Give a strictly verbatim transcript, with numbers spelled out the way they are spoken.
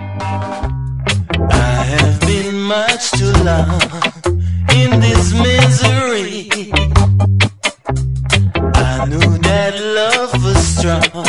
I have been much too long in this misery. I knew that love was strong,